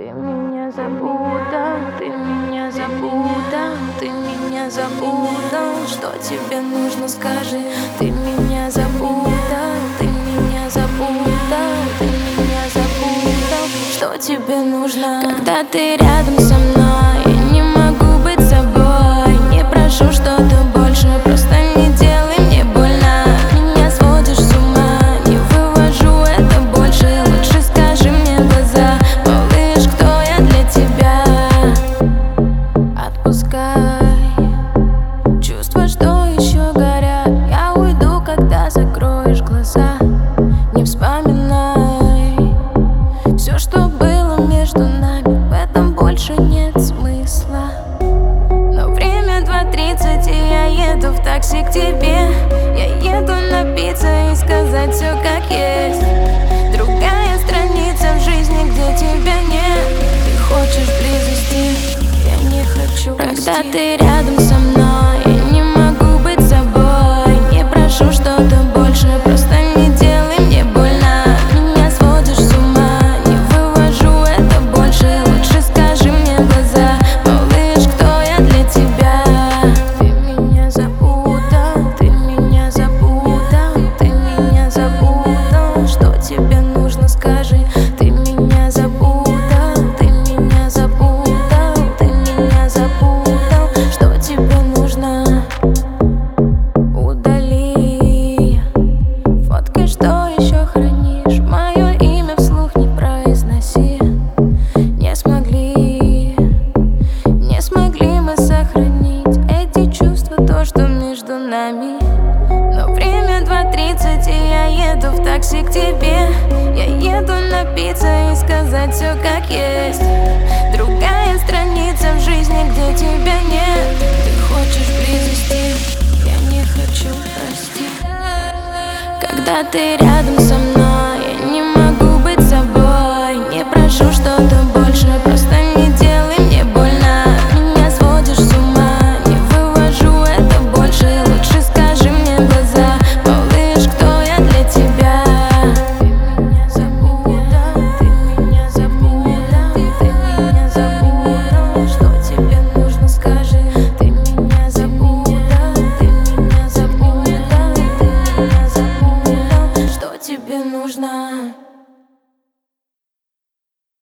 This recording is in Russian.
Ты меня запутал, ты меня запутал, ты меня запутал. Что тебе нужно, скажи. Ты меня запутал, ты меня запутал, ты меня запутал. Что тебе нужно? Когда ты рядом со мной, я не могу быть собой. Не прошу что-то больше, просто не делай мне больно. Меня сводишь с ума, не вывожу это больше. Лучше скажи мне в глаза, малыш, кто я для тебя. Отпускай чувства, что еще горят. Я уйду, когда закроешь глаза. Не вспоминай все, что было между нами. В этом больше нет смысла. Но время 2:30, и я еду в такси к тебе. Я еду напиться и сказать все как есть. Другая страница в жизни, где тебя нет. Ты хочешь близости, я не хочу простить. Когда ты рядом со мной, я не могу быть собой. Не прошу что-то больше, просто не делай мне больно. Меня сводишь с ума, не вывожу это больше. Лучше скажи мне в глаза, малыш, кто я для тебя. Ты меня запутал, ты меня запутал, ты меня запутал. Что тебе нужно, скажи. Ты меня запутал, ты меня запутал, ты меня запутал. Что тебе нужно? Удали фотки, что еще хранишь. Мое имя вслух не произноси. Не смогли мы сохранить эти чувства, то, что между нами. Но время 2:30, и я еду в такси к тебе. Я еду напиться и сказать все как есть. Другая страница в жизни, где тебя нет. Ты хочешь близости, я не хочу простить. Когда ты рядом со мной, я не могу быть собой. Не прошу что-то больше, просто